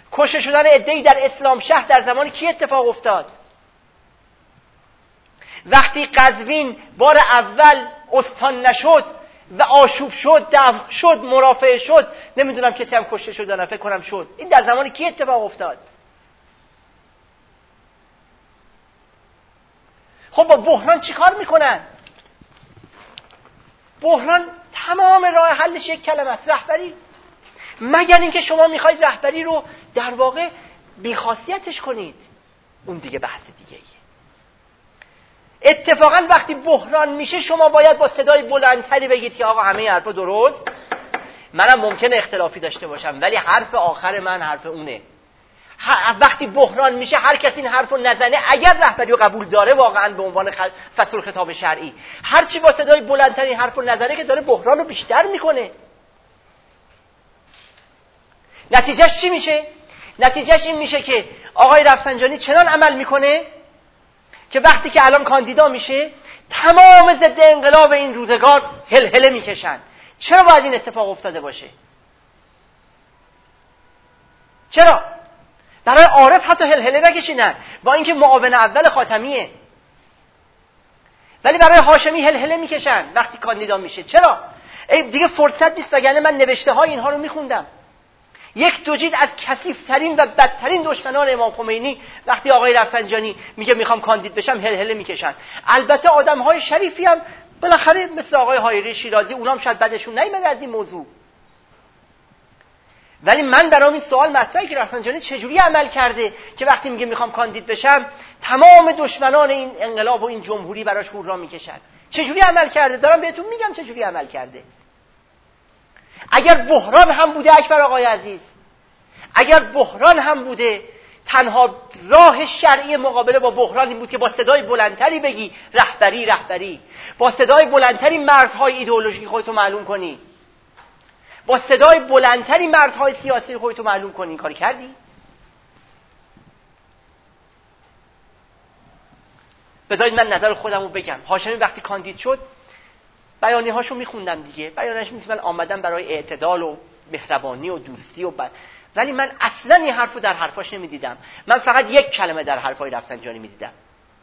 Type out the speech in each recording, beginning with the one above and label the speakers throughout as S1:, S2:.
S1: کشته شدن عده‌ای در اسلام شهر در زمان کی اتفاق افتاد؟ وقتی قزوین بار اول استان نشد و آشوب شد، دفع شد، مرافعه شد، نمیدونم کسی هم کشته شد نه، فکر کنم شد. این در زمان کی اتفاق افتاد؟ خب با بحران چی کار میکنن؟ بحران تمام راه حلش یک کلمه است: رهبری. مگر اینکه شما میخواید رهبری رو در واقع بیخاصیتش کنید، اون دیگه بحث دیگه ایه. اتفاقا وقتی بحران میشه شما باید با صدای بلندتری بگید که آقا همه حرفا درست، منم ممکنه اختلافی داشته باشم ولی حرف آخر من حرف اونه. وقتی بحران میشه هر کسی این حرفو نزنه، اگر رهبری رو قبول داره واقعا به عنوان فصل خطاب شرعی، هر چی با صدای بلندتر این حرفو نزنه که داره بحران رو بیشتر میکنه. نتیجهش چی میشه؟ نتیجهش این میشه که آقای رفسنجانی چنان عمل میکنه که وقتی که الان کاندیدا میشه تمام ضد انقلاب این روزگار هلهله میکشن. چرا باید این اتفاق افتاده باشه؟ چرا؟ برای عارف حتی هلهله نکشیدن با اینکه معاون اول خاتمیه، ولی برای هاشمی هلهله میکشن وقتی کاندیدا میشه. چرا؟ دیگه فرصت نیست، وگرنه من نوشته های اینها رو میخوندم. یک دو جلد از کثیف‌ترین و بدترین دشمنان امام خمینی وقتی آقای رفسنجانی میگه میخوام کاندید بشم هلهله میکشن. البته آدم‌های شریفی هم بالاخره مثل آقای حایری شیرازی اونام شاید بدشون نیامده از این موضوع، ولی من برام این سوال مطرحه که رفسنجانی چجوری عمل کرده که وقتی میگه میخوام کاندید بشم تمام دشمنان این انقلاب و این جمهوری براش هورا میکشن. چجوری عمل کرده؟ دارم بهتون میگم چجوری عمل کرده. اگر بحران هم بوده اکبر آقای عزیز، اگر بحران هم بوده، تنها راه شرعی مقابله با بحران این بود که با صدای بلندتری بگی رهبری رهبری، با صدای بلندتری مرزهای ایدئولوژیک خودتو معلوم کنی، با صدای بلندتری مرزهای سیاسی خودتو معلوم کنی. این کاری کردی؟ بذارید من نظر خودم رو بگم. هاشمی وقتی کاندید شد بیانیه هاشو میخوندم دیگه، بیانیه‌اش میگه من آمدم برای اعتدال و مهربانی و دوستی و ولی من اصلا این حرفو در حرفاش نمیدیدم. من فقط یک کلمه در حرفای رفسنجانی میدیدم.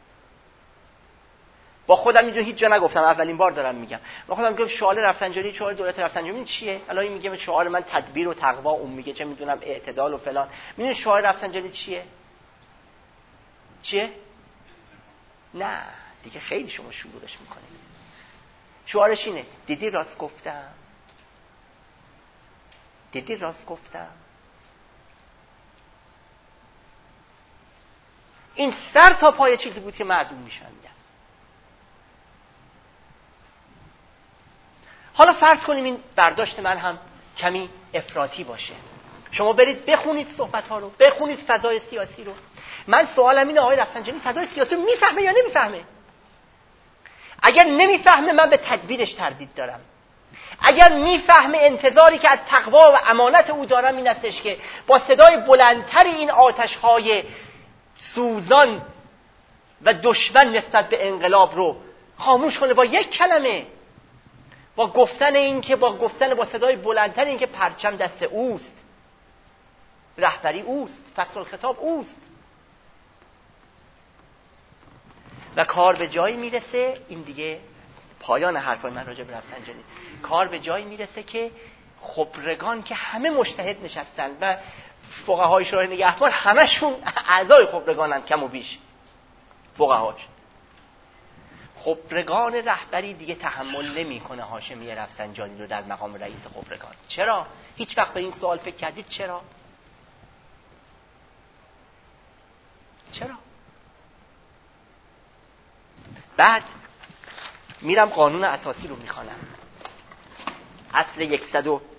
S1: با خودم اینجا هیچ جا نگفتم، اولین بار دارم میگم. با خودم میگم شعار رفسنجانی، شعار دولت رفسنجانی چیه؟ الان این میگه شعار من تدبیر و تقوا، اون میگه چه میدونم اعتدال و فلان. میدونی شعار رفسنجانی چیه؟ چیه؟ نه دیگه خیلی شما شلوغش میکنید. شعارش اینه: دیدی راست گفتم، دیدی راست گفتم. این سر تا پای چیزی بود که من از اون میشنیدم. حالا فرض کنیم این برداشت من هم کمی افراطی باشه، شما برید بخونید صحبت ها رو، بخونید فضای سیاسی رو. من سوالم اینه: آقای رفسنجانی فضای سیاسی رو میفهمه یا نمیفهمه؟ اگر نمیفهمه من به تدبیرش تردید دارم. اگر میفهمه انتظاری که از تقوا و امانت او دارم این استش که با صدای بلندتری این آتش‌های سوزان و دشمن نسبت به انقلاب رو خاموش کنه با یک کلمه، با گفتن این که با صدای بلندتر این که پرچم دست اوست، رهبری اوست، فصل خطاب اوست و کار به جایی میرسه. این دیگه پایان حرفای من راجع به رفسنجانی. کار به جایی میرسه که خبرگان که همه مجتهد نشستن و فقهای شورای نگهبان همشون اعضای خبرگانن کم و بیش، فقهاش. خبرگان رهبری دیگه تحمل نمیکنه هاشمی رفسنجانی رو در مقام رئیس خبرگان. چرا؟ هیچ وقت به این سوال فکر کردید چرا؟ چرا؟ بعد میرم قانون اساسی رو میخوانم. اصل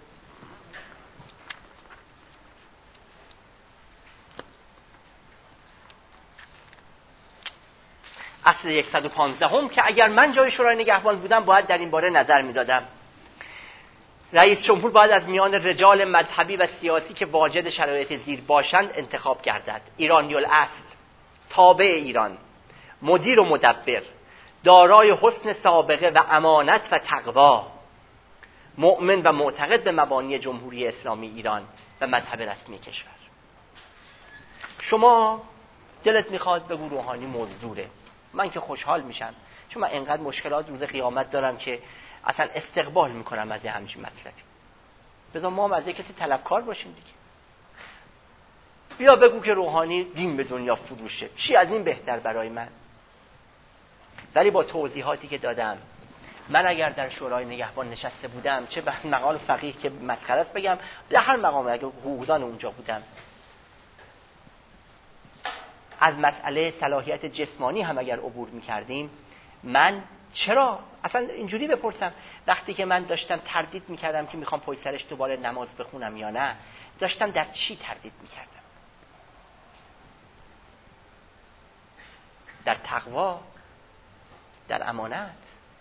S1: 115 هم که اگر من جای شورای نگهبان بودم باید در این باره نظر میدادم. رئیس جمهور باید از میان رجال مذهبی و سیاسی که واجد شرایط زیر باشند انتخاب گردد: ایرانی الاصل، تابع ایران، مدیر و مدبر، دارای حسن سابقه و امانت و تقوا، مؤمن و معتقد به مبانی جمهوری اسلامی ایران و مذهب رسمی کشور. شما دلت میخواد بگو روحانی مزدوره، من که خوشحال میشم، چون من انقدر مشکلات روز قیامت دارم که اصلا استقبال میکنم از همچین مطلبی. بذار ما هم از کسی طلبکار باشیم دیگه. بیا بگو که روحانی دین به دنیا فروشه، چی از این بهتر برای من؟ ولی با توضیحاتی که دادم، من اگر در شورای نگهبان نشسته بودم، چه به مقام فقیه که مسخره است بگم، در هر مقام اگر حقوقدان اونجا بودم، از مسئله صلاحیت جسمانی هم اگر عبور می‌کردیم، من چرا اصلا اینجوری بپرسم، وقتی که من داشتم تردید می‌کردم که می‌خوام پشت سرش دوباره نماز بخونم یا نه، داشتم در چی تردید می‌کردم؟ در تقوا، در امانت.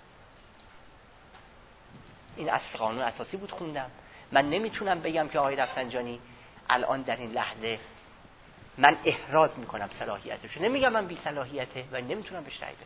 S1: این اصل قانون اساسی بود خوندم. من نمیتونم بگم که آقای رفسنجانی الان در این لحظه من احراز میکنم صلاحیتشو، نمیگم من بی صلاحیته و نمیتونم بهش رأی بدم،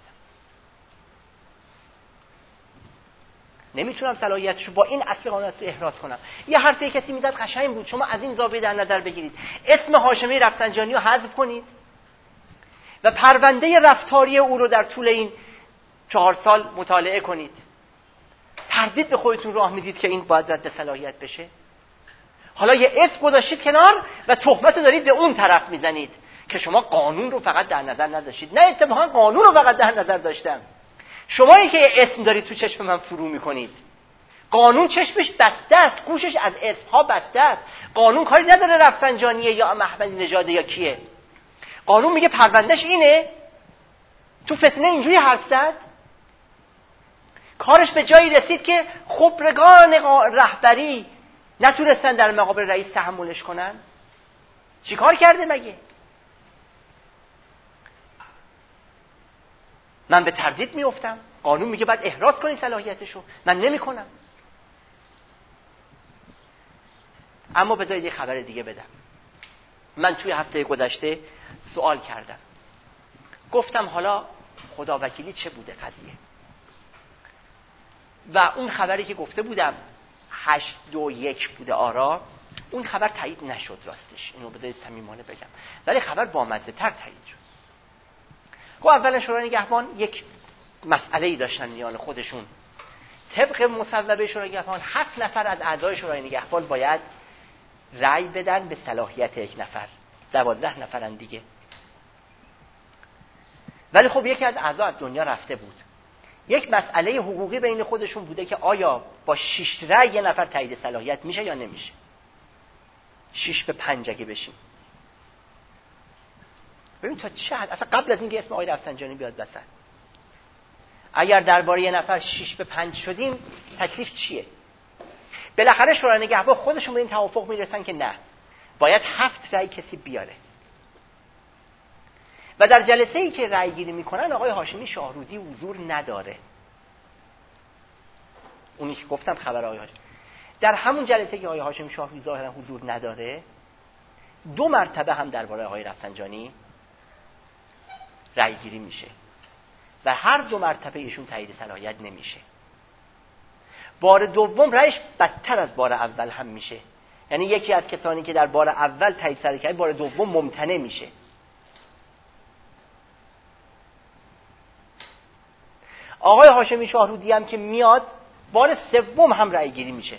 S1: نمیتونم صلاحیتشو با این اصل قانون اساسی احراز کنم. یه حرفی کسی میزد قشنگ بود، شما از این زاویه در نظر بگیرید، اسم هاشمی رفسنجانی رو حذف کنید و پرونده رفتاری او رو در طول این 4 سال مطالعه کنید. تردید به خودتون راه میدید که این باید رد صلاحیت بشه؟ حالا یه اسم گذاشتید کنار و تهمت رو دارید به اون طرف میزنید که شما قانون رو فقط در نظر نداشتید. نه، اتفاقا قانون رو فقط در نظر داشتم. شمایی که یه اسم دارید تو چشم من فرو میکنید. قانون چشمش بسته است، گوشش از اسمها بسته است. قانون کاری نداره رفسنجانیه یا محمدی نژاده یا کیه. قانون میگه پروندهش اینه. تو فتنه اینجوری حرف زد. کارش به جایی رسید که خبرگان رهبری نتونستن در مقابل رئیس تحملش کنن. چی کار کرده مگه؟ من به تردید میافتم. قانون میگه باید احراز کنی صلاحیتشو، من نمی کنم. اما بذارید یه خبر دیگه بدم. من توی هفته گذشته سوال کردم، گفتم حالا خداوکیلی چه بوده قضیه؟ و اون خبری که گفته بودم 8-2-1 بوده آرا، اون خبر تایید نشد. راستش اینو بذارید صمیمانه بگم، ولی خبر بامزه تر تایید شد. خب اولا شورای نگهبان یک مسئله‌ای داشتن میان خودشون. طبق مصوبه شورای نگهبان 7 نفر از اعضای شورای نگهبان باید رأی بدن به صلاحیت یک نفر، 12 نفرن دیگه. ولی خب یکی از اعضا از دنیا رفته بود. یک مسئله حقوقی بین خودشون بوده که آیا با 6 رأی یه نفر تایید صلاحیت میشه یا نمیشه. 6-5 اگه بشیم. ببین تا چه حد، اصلا قبل از اینکه اسم آقای رفسنجانی بیاد وسط، اگر درباره یه نفر 6-5 شدیم تکلیف چیه؟ بالاخره شورای نگهبان خودشون به این توافق میرسن که نه، باید 7 رأی کسی بیاره. و در جلسه ای که رأی گیری میکنن آقای هاشمی شاهرودی حضور نداره. اونی که گفتم خبر آقای هاشمی، در همون جلسه که آقای هاشمی شاهرودی ظاهرا حضور نداره، 2 مرتبه هم درباره آقای رفسنجانی رأی گیری میشه و هر 2 مرتبه ایشون تایید صلاحیت نمیشه. بار دوم رأیش بدتر از بار اول هم میشه. یعنی یکی از کسانی که در بار اول تایید صلاحیت کرد، بار دوم ممتنع میشه. آقای هاشمی شاهرودی هم که میاد، بار سوم هم رأی گیری میشه،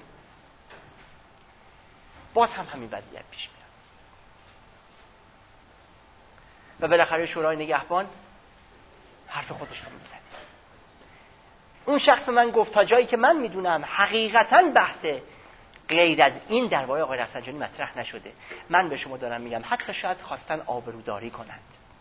S1: باز هم همین وضعیت پیش میاد. و بالاخره شورای نگهبان حرف خودش رو میزنه. اون شخص من گفت تا جایی که من میدونم حقیقتاً بحث غیر از این درباره آقای رفسنجانی مطرح نشده. من به شما دارم میگم حتی شاید خواستن آبروداری کنند،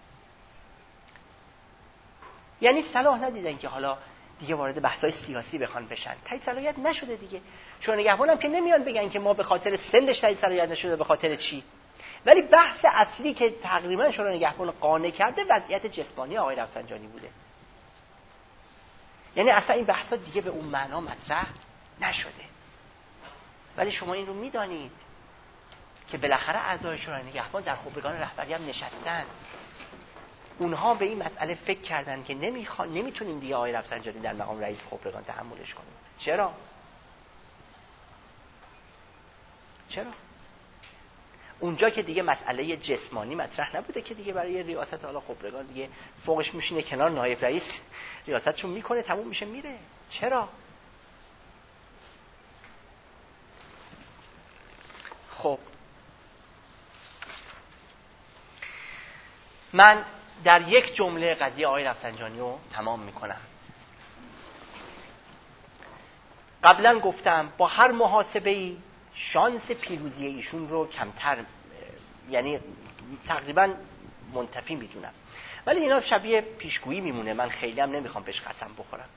S1: یعنی صلاح ندیدن که حالا دیگه وارد بحث‌های سیاسی بخوان بشن. تایید صلاحیت نشده دیگه. شورای نگهبان هم که نمیان بگن که ما به خاطر سنش تایید صلاحیت نشده، به خاطر چی. ولی بحث اصلی که تقریبا شورای نگهبان قانع کرده وضعیت جسمانی آقای رفسنجانی بوده. یعنی اصلا این بحثا دیگه به اون معنا مطرح نشده. ولی شما این رو میدانید که بالاخره اعضای شورای نگهبان در خبرگان رهبری هم نشستن. اونها به این مسئله فکر کردن که نمیتونیم دیگه آقای رفسنجانی در مقام رئیس خبرگان تحملش کنیم. چرا؟ اونجا که دیگه مسئله جسمانی مطرح نبوده که دیگه برای ریاست حالا خبرگان دیگه فوقش میشینه کنار نایب رئیس ریاستشو میکنه تموم میشه میره. چرا؟ خب من در یک جمله قضیه آقای رفسنجانی رو تمام میکنم. قبلا گفتم با هر محاسبه‌ای شانس پیروزی ایشون رو کمتر، یعنی تقریبا منتفی میدونم، ولی اینا شبیه پیشگویی میمونه. من خیلی هم نمیخوام بهش قسم بخورم.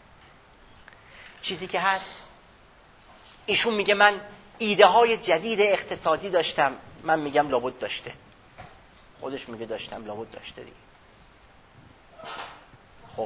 S1: چیزی که هست، ایشون میگه من ایده های جدید اقتصادی داشتم. من میگم لابد داشته. خودش میگه داشتم، لابد داشته دیگه. خب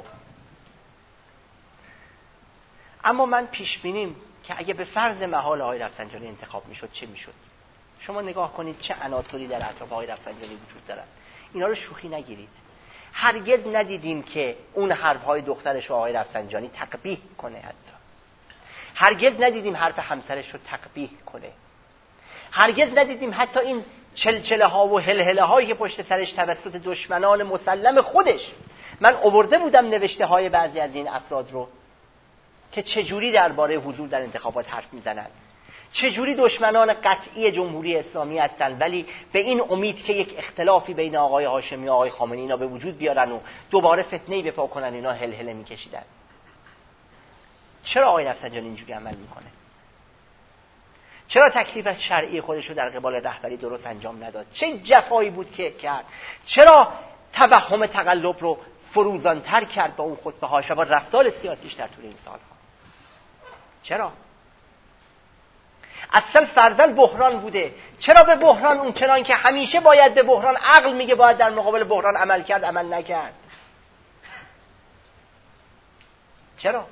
S1: اما من پیش بینیم که اگه به فرض محال آقای رفسنجانی انتخاب میشد چه میشد. شما نگاه کنید چه عناصری در اطراف آقای رفسنجانی وجود دارن. اینا رو شوخی نگیرید. هرگز ندیدیم که اون حرفهای دخترش رو آقای رفسنجانی تقبیح کنه. حتی هرگز ندیدیم حرف همسرش رو تقبیح کنه. هرگز ندیدیم حتی این چلچله ها و هلهله هایی که پشت سرش توسط دشمنان مسلم خودش، من آورده بودم نوشته های بعضی از این افراد رو که چجوری درباره حضور در انتخابات حرف میزنن، چجوری دشمنان قطعی جمهوری اسلامی هستن، ولی به این امید که یک اختلافی بین آقای هاشمی و آقای خامنه‌ای اینا به وجود بیارن و دوباره فتنه‌ای بپا کنن، اینا هلهله میکشیدن. چرا آقای رفسنجانی اینجوری عمل میکنه؟ چرا تکلیف شرعی خودش رو در قبال رهبری درست انجام نداد؟ چه جفایی بود که کرد؟ چرا توهم تقلب رو فروزانتر کرد با اون خطبه‌هاش و با رفتار سیاسیش در طول این سالها؟ چرا؟ اصلا فرضاً بحران بوده. چرا به بحران اون چنان که همیشه باید به بحران عقل میگه باید در مقابل بحران عمل کرد عمل نکرد؟ چرا؟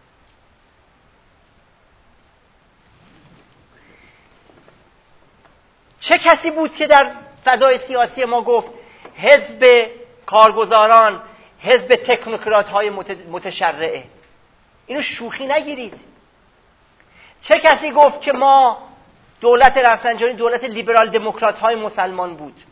S1: چه کسی بود که در فضای سیاسی ما گفت حزب کارگزاران حزب تکنوکرات های متشرعه؟ اینو شوخی نگیرید. چه کسی گفت که ما دولت رفسنجانی دولت لیبرال دموکرات های مسلمان بود؟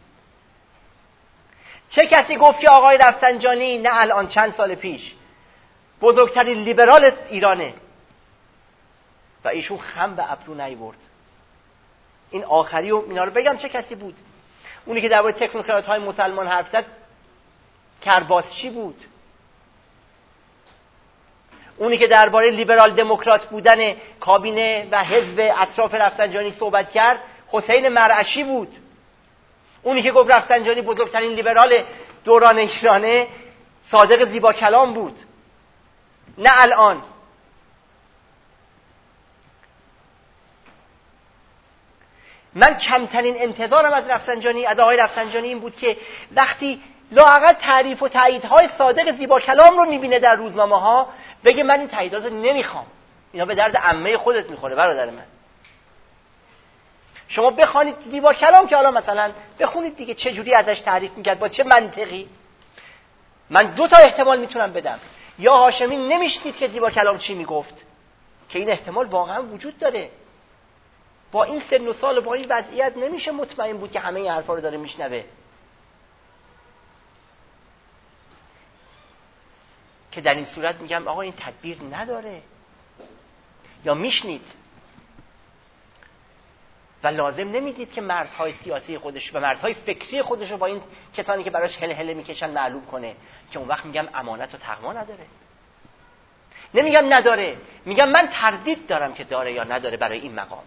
S1: چه کسی گفت که آقای رفسنجانی نه الان چند سال پیش بزرگترین لیبرال ایرانه و ایشون خم به ابرو نیورد؟ این آخری و اینا رو بگم چه کسی بود؟ اونی که درباره تکنوکرات های مسلمان حرف زد کرباسچی بود. اونی که درباره لیبرال دموکرات بودن کابینه و حزب اطراف رفسنجانی صحبت کرد حسین مرعشی بود. اونی که گفت رفسنجانی بزرگترین لیبرال دوران ایرانه صادق زیبا کلام بود. نه الان. من کمترین انتظارم از رفسنجانی، از آقای رفسنجانی این بود که وقتی لااقل تعریف و تاییدهای صادق زیبا کلام رو میبینه در روزنامه ها بگه من این تاییدات رو نمیخوام، اینا به درد عمه خودت میخوره برادر من. شما بخوانید زیبا کلام که حالا مثلا بخونید دیگه چه جوری ازش تعریف میکرد، با چه منطقی. من دو تا احتمال میتونم بدم. یا هاشمی نمیشنید که زیبا کلام چی میگفت، که این احتمال واقعا وجود داره. با این سن و سال و با این وضعیت نمیشه مطمئن بود که همه این حرفا رو داره میشنوه، که در این صورت میگم آقا این تدبیر نداره. یا میشنید و لازم نمیدید که مرزهای سیاسی خودش و مرزهای فکری خودش رو با این کسانی که براش هل هل میکشن معلوم کنه، که اون وقت میگم امانت و تقوا نداره. نمیگم نداره، میگم من تردید دارم که داره یا نداره برای این مقام.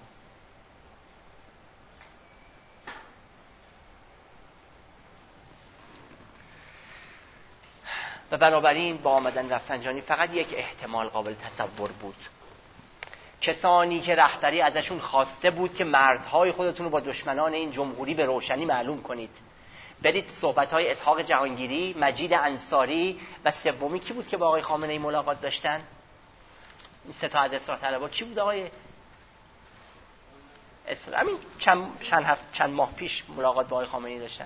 S1: و بنابراین با آمدن رفسنجانی فقط یک احتمال قابل تصور بود. کسانی که رهبری ازشون خواسته بود که مرزهای خودتون رو با دشمنان این جمهوری به روشنی معلوم کنید. برید صحبت‌های اسحاق جهانگیری، مجید انصاری و سومی کی بود که با آقای خامنه‌ای ملاقات داشتن؟ این سه تا از اصلاح طلبها کی بود آقای؟ همین چند ماه پیش ملاقات با آقای خامنه‌ای داشتن.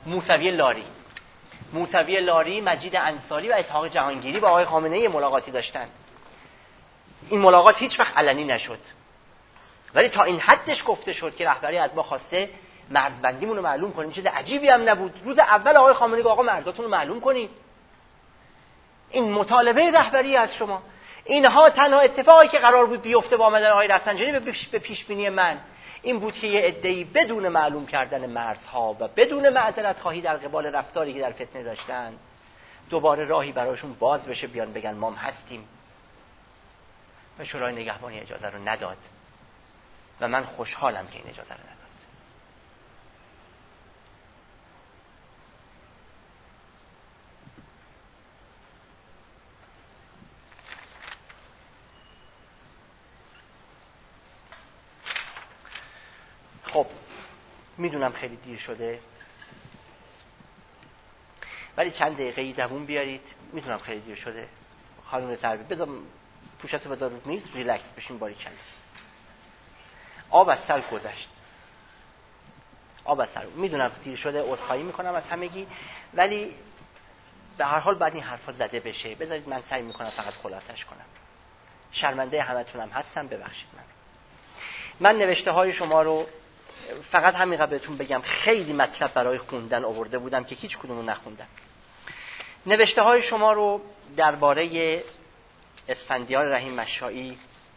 S1: موسوی لاری، مجید انصاری و اسحاق جهانگیری با آقای خامنه‌ای ملاقاتی داشتن. این ملاقات هیچ وقت علنی نشد، ولی تا این حدش گفته شد که رهبری از ما خواسته مرزبندیمون رو معلوم کنیم. چیز عجیبی هم نبود. روز اول آقای خامنه‌ای گفت آقا مرزاتون رو معلوم کنید. این مطالبه رهبری از شما. اینها تنها اتفاقی که قرار بود بیفته با آمدن آقای رفسنجانی به پیش بینی من این بود که یه عده‌ای بدون معلوم کردن مرزها و بدون معذرت خواهی در قبال رفتاری که در فتنه داشتن دوباره راهی براشون باز بشه، بیان بگن ما هم هستیم. و شورای نگهبانی اجازه رو نداد و من خوشحالم که این اجازه رو نداد. خب میدونم خیلی دیر شده ولی چند دقیقه دووم بیارید. میدونم خیلی دیر شده. خانم سروی بذار پوشتو بذار رو میز، ریلکس بشین. باری کلا آب از سر گذشت. آب از سر. میدونم دیر شده، عذرخواهی میکنم از همگی، ولی به هر حال بعد این حرفا زده بشه. بذارید من سعی میکنم فقط خلاصش کنم. شرمنده همتونم هستم، ببخشید. من نوشته های شما رو فقط همین بهتون بگم خیلی مطلب برای خوندن آورده بودم که هیچ کدوم رو نخوندم. نوشته های شما رو درباره اسفندیار رحیم مشایی،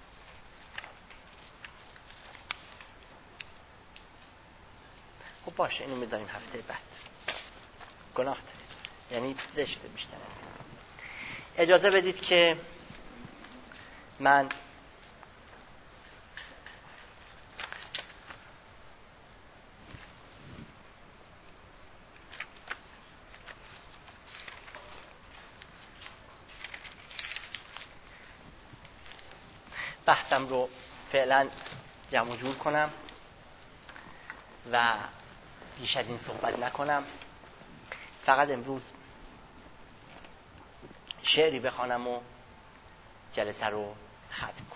S1: خب باشه اینو میذاریم هفته بعد. گناه دارید، یعنی زشته بیشتر از این. اجازه بدید که من بحثم رو فعلا جمع جور کنم و بیش از این صحبت نکنم. فقط امروز شعری بخوانم و جلسه رو ختم کنم.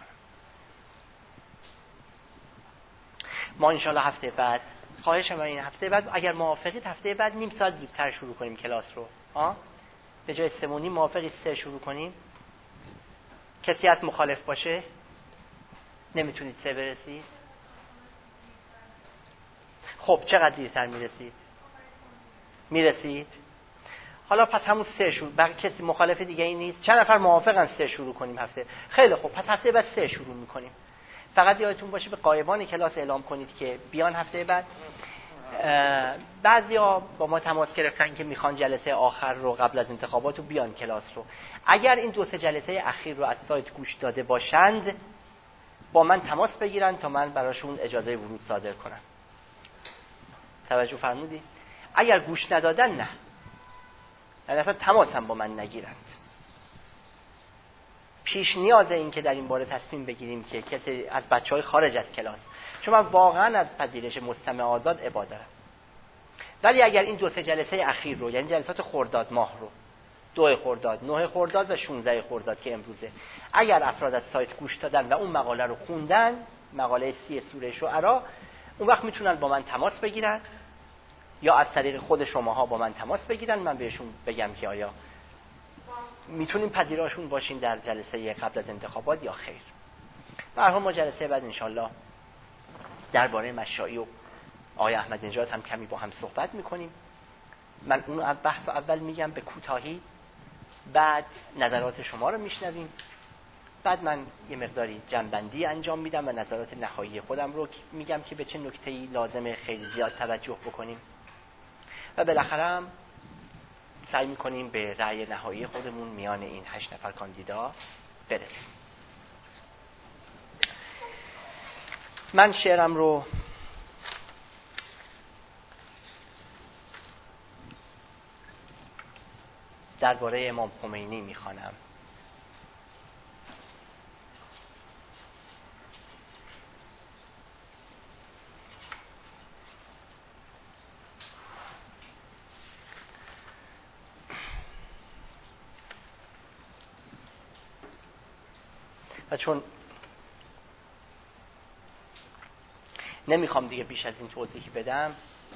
S1: ما انشالله هفته بعد، خواهشم این هفته بعد اگر موافقید هفته بعد نیم ساعت زودتر شروع کنیم کلاس رو. به جای 3:30 موافقید 3 شروع کنیم؟ کسی از مخالف باشه؟ نمیتونید 3 برسید؟ خب چقدر دیرتر میرسید؟ حالا پس همون 3 شروع. بقیه کسی مخالف دیگه ای نیست؟ چند نفر موافقن 3 شروع کنیم هفته؟ خیلی خوب، پس هفته بعد 3 شروع میکنیم. فقط یادتون باشه به غایبان کلاس اعلام کنید که بیان هفته بعد. بعضیا با ما تماس گرفتن که میخوان جلسه آخر رو قبل از انتخابات رو بیان کلاس رو. اگر این 2-3 جلسه اخیر رو از سایت گوش داده باشند با من تماس بگیرن تا من براشون اجازه ورود صادر کنم. توجه فرمودید؟ اگر گوش ندادن نه، یعنی اصلا تماس هم با من نگیرند. پیش نیازه این که در این باره تصمیم بگیریم که کسی از بچهای خارج از کلاس، چون من واقعا از پذیرش مستمع آزاد ابا دارم. ولی اگر این 2-3 جلسه اخیر رو، یعنی جلسات خرداد ماه رو، 2 خرداد، 9 خرداد و 16 خرداد که امروزه، اگر افراد از سایت گوش دادن و اون مقاله رو خوندن، مقاله 30 سوره شعرا، اون وقت میتونن با من تماس بگیرن یا از طریق خود شماها با من تماس بگیرن. من بهشون بگم که آیا میتونیم پذیراشون باشیم در جلسه قبل از انتخابات یا خیر. به هر حال ما جلسه بعد انشالله درباره مشایی و آقای احمد نژاد هم کمی با هم صحبت میکنیم. من اون بحث اول میگم به کوتاهی، بعد نظرات شما رو میشنویم، بعد من یه مقداری جنبندی انجام میدم و نظرات نهایی خودم رو میگم که به چه نکته‌ای لازمه خیلی زیاد توجه بکنیم و بالاخره هم سعی میکنیم به رأی نهایی خودمون میان این 8 نفر کاندیدا برسیم. من شعرم رو درباره امام خمینی میخوانم. و چون نمیخوام دیگه بیش از این توضیح بدم،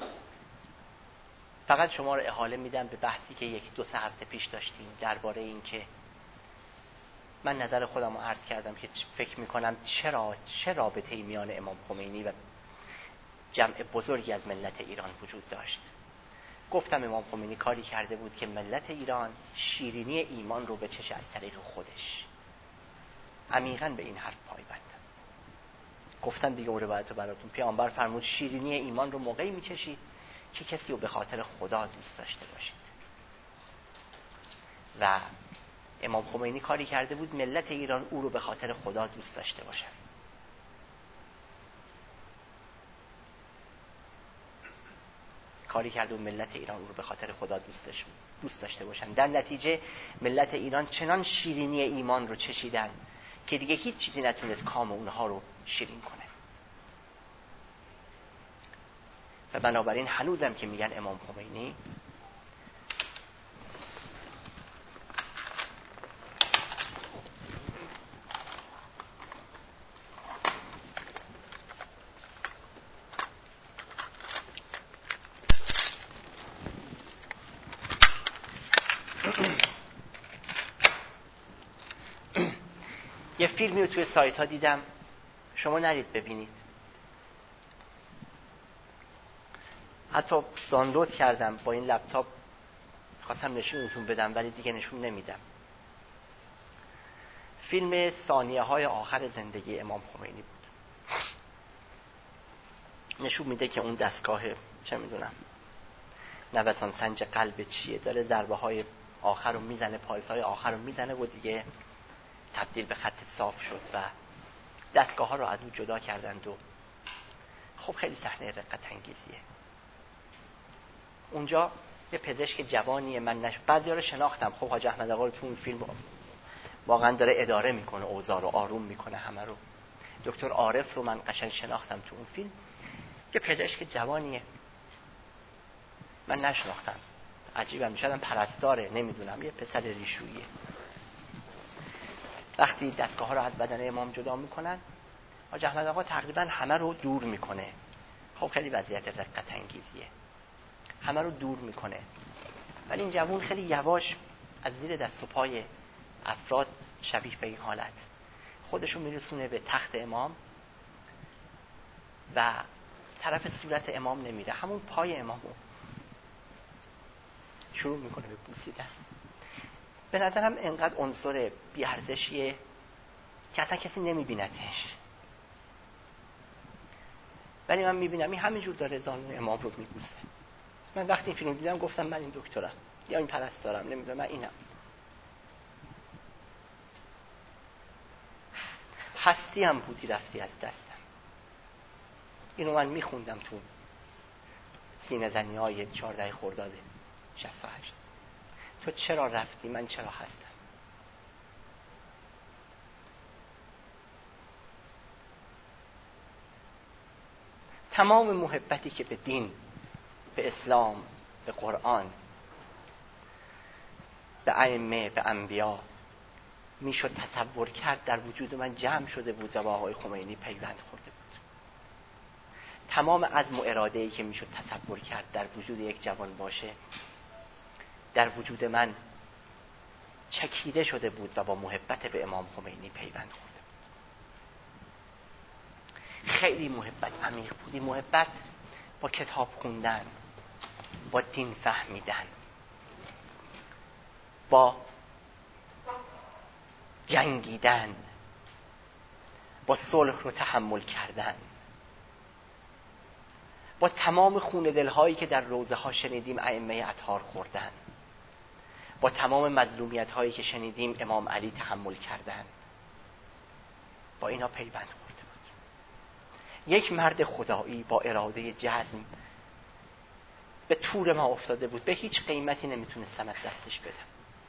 S1: فقط شما رو احاله میدم به بحثی که 1-2 هفته پیش داشتیم درباره این که من نظر خودم رو عرض کردم که فکر میکنم چه رابطه‌ای میان امام خمینی و جمع بزرگی از ملت ایران وجود داشت. گفتم امام خمینی کاری کرده بود که ملت ایران شیرینی ایمان رو بچشه از طریق خودش. عمیقاً به این حرف پایبندم. گفتم دیگه اون روایت رو براتون. پیامبر فرمود شیرینی ایمان رو موقعی میچشید که کسی رو به خاطر خدا دوست داشته باشید. و امام خمینی کاری کرده بود ملت ایران او رو به خاطر خدا دوست داشته باشن. کاری کرده بود ملت ایران او رو به خاطر خدا دوست داشته باشن. در نتیجه ملت ایران چنان شیرینی ایمان رو چشیدن که دیگه هیچ چیزی نتونست کام اونها رو شیرین کنه. و بنابراین هنوزم که میگن امام خمینی یه فیلمی رو توی سایت ها دیدم، شما نرید ببینید. حتی دانلود کردم با این لپتاپ، خواستم نشونتون بدم ولی دیگه نشون نمیدم. فیلم ثانیه های آخر زندگی امام خمینی بود. نشون میده که اون دستگاه چه میدونم نوسان سنج قلب چیه داره ضربه های آخر رو میزنه، پالس های آخر رو میزنه و دیگه تبدیل به خط صاف شد و دستگاه ها رو از اون جدا کردند. و خب خیلی صحنه رقت انگیزیه. اونجا یه پزشک جوانیه، من بعضیا رو شناختم. خب حاج احمد آقا رو تو اون فیلم واقعا داره اداره میکنه، اوضاع رو آروم میکنه همه رو. دکتر عارف رو من قشنگ شناختم تو اون فیلم. یه پزشک جوانیه، من نشناختم. عجیبم میشدم پرستاره، نمیدونم، یه پسر ریشوییه. وقتی دستگاه ها رو از بدن امام جدا میکنن، حاج احمد آقا تقریبا همه رو دور میکنه. خب خیلی وضعیت رقت انگیزیه، همه رو دور میکنه. ولی این جوان خیلی یواش از زیر دست و پای افراد شبیه به این حالت خودشو میرسونه به تخت امام و طرف صورت امام نمیره، همون پای امامو شروع میکنه به بوسیدن. به نظرم انقدر عنصر بی‌ارزشیه که اصلا کسی نمیبینتش، ولی من میبینم این همینجور داره زانوی امام رو میبوسه. من وقتی این فیلم دیدم گفتم من این دکترم یا این پرستارم، نمیدونم، من اینم. هستی هم بودی رفتی از دستم. اینو من میخوندم تو سینه زنی های 14 خرداد 68. تو چرا رفتی، من چرا هستم. تمام محبتی که به دین، به اسلام، به قرآن، به ائمه، به انبیا میشد تصور کرد در وجود من جمع شده بود و با آقای خمینی پیوند خورده بود. تمام عزم و اراده‌ای که میشد تصور کرد در وجود یک جوان باشه در وجود من چکیده شده بود و با محبت به امام خمینی پیوند خورده بود. خیلی محبت عمیق بودی، محبت با کتاب خوندن، با دین فهمیدن، با جنگیدن، با صلح رو تحمل کردن، با تمام خون دلهایی که در روضه ها شنیدیم ائمه اطهار خوردن، با تمام مظلومیت هایی که شنیدیم امام علی تحمل کردن، با اینا پیوند خورده بود. یک مرد خدایی با اراده جزم به تور ما افتاده بود، به هیچ قیمتی نمیتونستم از دستش بدم.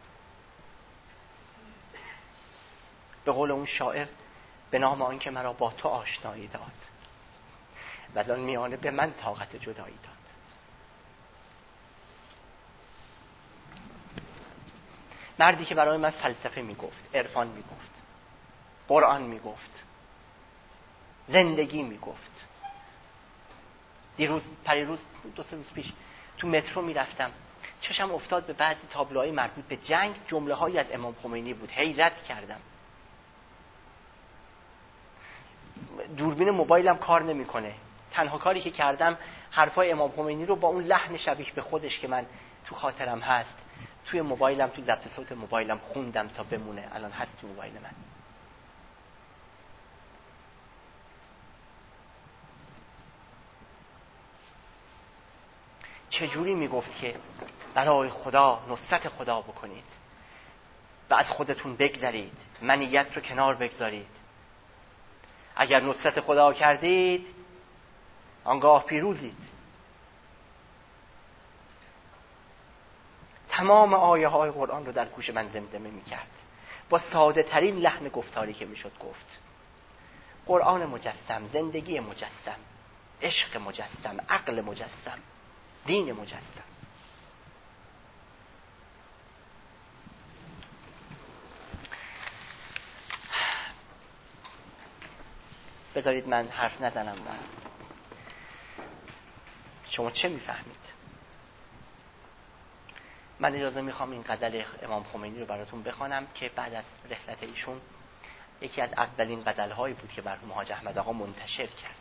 S1: به قول اون شاعر، به نام آن که مرا با تو آشنایی داد و از آن میانه به من طاقت جدایی داد. مردی که برای من فلسفه میگفت، عرفان میگفت، قرآن میگفت، زندگی میگفت. پریروز 2-3 روز پیش تو مترو میرفتم، چشم افتاد به بعضی تابلوهای مربوط به جنگ، جمله هایی از امام خمینی بود، حیرت کردم. دوربین موبایلم کار نمیکنه، تنها کاری که کردم حرفای امام خمینی رو با اون لحن شبیه به خودش که من تو خاطرم هست توی موبایلم، تو ضبط صوت موبایلم خوندم تا بمونه. الان هست تو موبایل من. چجوری میگفت که برای خدا نصرت خدا بکنید و از خودتون بگذرید، منیت رو کنار بگذارید. اگر نصرت خدا کردید آنگاه پیروزید. تمام آیه های قرآن رو در گوش من زمزمه میکرد با ساده ترین لحن گفتاری که میشد گفت. قرآن مجسم، زندگی مجسم، عشق مجسم، عقل مجسم، دین مجسم. بذارید من حرف نزنم و شما چه میفهمید. من اجازه میخوام این غزل امام خمینی رو براتون بخوانم که بعد از رحلت ایشون یکی از اولین غزل‌هایی بود که مرحوم حاج احمد آقا منتشر کرد.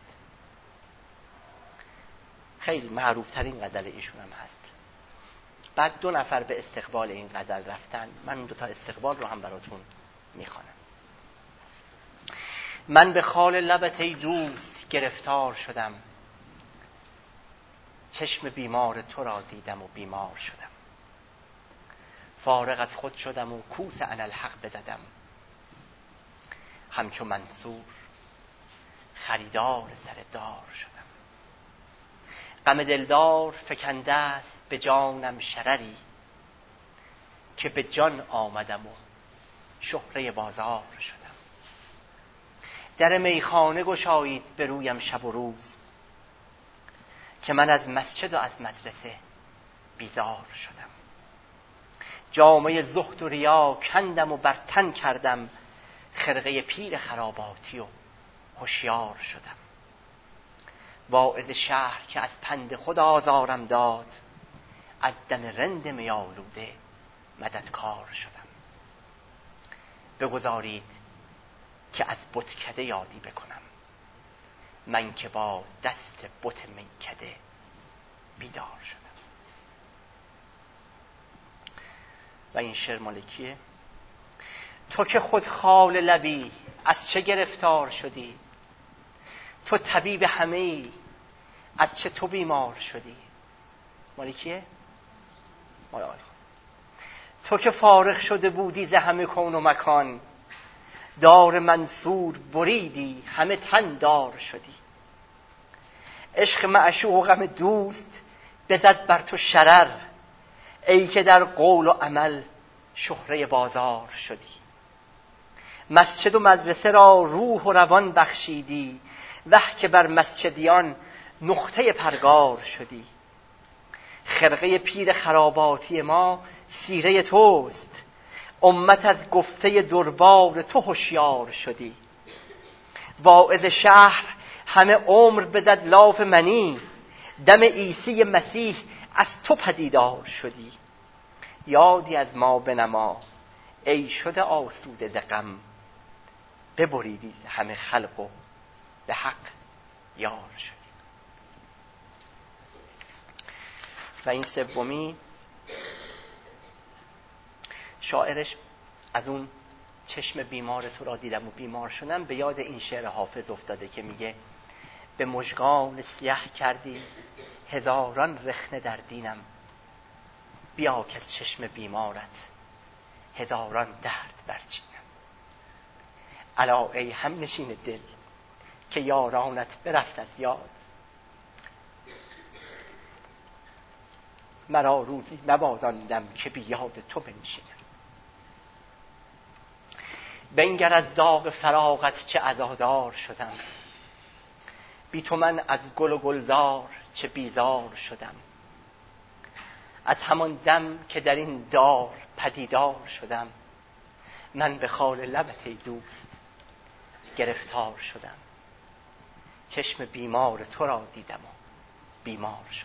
S1: خیلی معروف ترین غزل ایشون هم هست. بعد 2 نفر به استقبال این غزل رفتن. من اون 2 تا استقبال رو هم براتون میخوانم. من به خال لبت ای دوست گرفتار شدم، چشم بیمار تو را دیدم و بیمار شدم. فارغ از خود شدم و کوس اناالحق بزدم، همچو منصور خریدار سر دار شدم. غم دلدار فکنده است به جانم شرری، که به جان آمدم و شهره بازار شدم. در میخانه گشایید به رویم شب و روز، که من از مسجد و از مدرسه بیزار شدم. جامه زهد و ریا کندم و بر تن کردم، خرقه پیر خراباتی و هوشیار شدم. واعظ شهر که از پند خود آزارم داد، از دم رند میالوده مددکار شدم. بگذارید که از بتکده یادی بکنم، من که با دست بت میکده بیدار شدم. و این شعر مال کیه؟ تو که خود خال لبی از چه گرفتار شدی؟ تو طبیب همه ای از چه تو بیمار شدی؟ مال کیه؟ مال آقای خان. تو که فارغ شده بودی ز همه کون و مکان، دار منصور بریدی همه تن دار شدی. عشق معشوق و غم دوست بزد بر تو شرر، ای که در قول و عمل شهره بازار شدی. مسجد و مدرسه را روح و روان بخشیدی، وه که بر مسجدیان نقطه پرگار شدی. خرقه پیر خراباتی ما سیره توست، امت از گفته دربار تو هوشیار شدی. واعظ شهر همه عمر بزد لاف منی، دم عیسی مسیح از تو پدیدار شدی. یادی از ما بنما ای شده آسوده ز غم، ببریدی همه خلق و به حق یار شدی. و این سومی شاعرش از اون چشم بیمار تو را دیدم و بیمار شدم به یاد این شعر حافظ افتاده که میگه به مژگان سیه کردی هزاران رخنه در دینم، بیا که از چشم بیمارت هزاران درد برچینم. الا ای هم نشین دل که یارانت برفت از یاد، مرا روزی مباد آن دم که بی یاد تو بنشینم. بنگر از داغ فراقت چه عزادار شدم، بی تو من از گل و گلزار چه بیزار شدم. از همان دم که در این دار پدیدار شدم، من به خال لبت ای دوست گرفتار شدم. چشم بیمار تو را دیدم و بیمار شدم.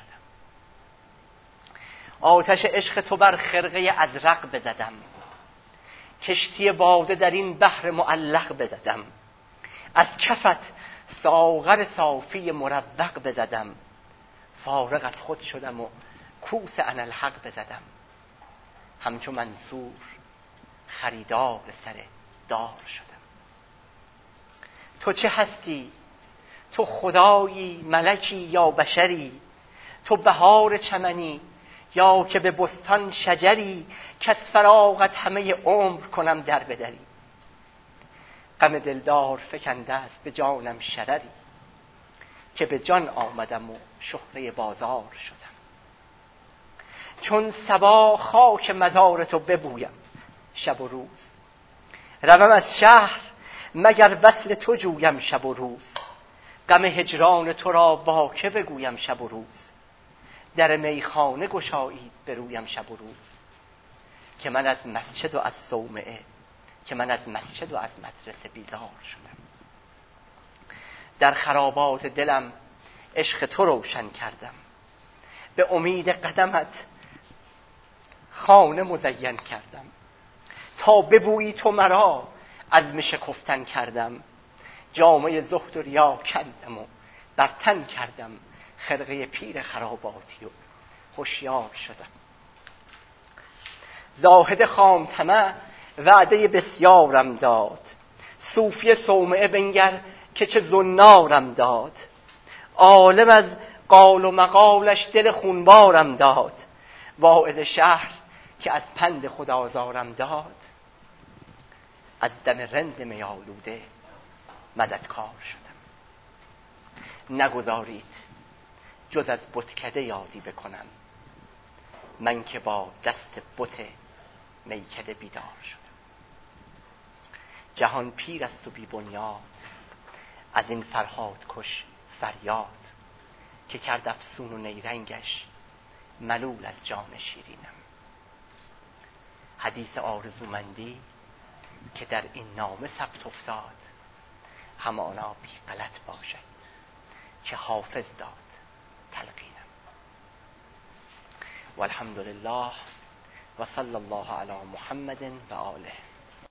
S1: آتش عشق تو بر خرقه ازرق بزدم، کشتی باده در این بحر معلق بزدم. از کفت ساغر صافی مروق بزدم، فارغ از خود شدم و کوس انالحق بزدم. همچو منصور خریدار سر دار شدم. تو چه هستی؟ تو خدایی، ملکی یا بشری؟ تو بهار چمنی یا که به بستان شجری؟ که از فراغت همه عمر کنم در بدری. غم دلدار فکنده است به جانم شرری، که به جان آمدم و شهره بازار شدم. چون صبا خاک مزار تو ببویم شب و روز، روم از شهر مگر وصل تو جویم شب و روز. غم هجران تو را با که بگویم شب و روز، در میخانه گشایید برویم شب و روز. که من از مسجد و از صومعه، که من از مسجد و از مدرسه بیزار شدم. در خرابات دلم عشق تو روشن کردم، به امید قدمت خانه مزین کردم. تا ببویی تو مرا عزم شکفتن کردم، جامه زهد و ریا کندم و بر تن کردم. خرقه پیر خراباتی و هوشیار شدم. زاهد خام طمع وعده بسیارم داد، صوفی صومعه بنگر که چه زنارم داد. عالم از قال و مقالش دل خونبارم داد، واعظ شهر که از پند خود آزارم داد. از دم رند میالوده مددکار شدم. نگذارید جز از بتکده یادی بکنم، من که با دست بت میکده بیدار شدم. جهان پیر است و بی بنیاد، از این فرهاد کش فریاد. که کرد افسون و نیرنگش ملول از جان شیرینم. حدیث آرزومندی که در این نامه ثبت افتاد، همانا بی غلط باشد که حافظ داد تلقینم. والحمد لله و صلی الله علی محمد و آله.